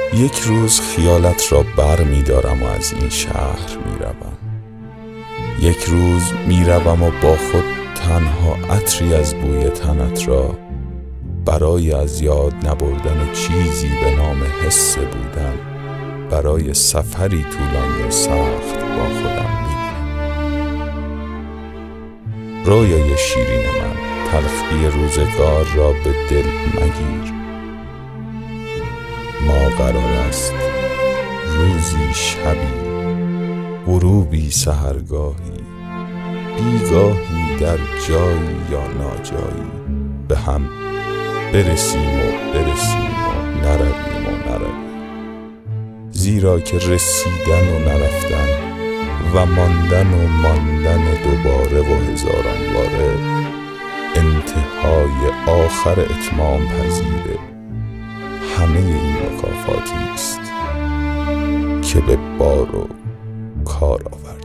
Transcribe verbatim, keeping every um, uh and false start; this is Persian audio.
یک روز خیالت را بر می دارم و از این شهر می روم. یک روز می روم و با خود تنها عطری از بوی تنت را برای از یاد نبردن چیزی به نام حس بودن، برای سفری طولانی و سخت با خودم می برم. رویای شیرین من، تلخی روزگار را به دل مگیر. ما قرار است روزی شبی، غروبی سحرگاهی، بیگاهی در جایی یا ناجایی به هم برسیم و برسیم و نرویم و نرویم. زیرا که رسیدن و نرفتن و ماندن و ماندن دوباره و هزاران باره انتهای آخر اتمام پذیر همه این مکافاتی است که به بار و کار آورد.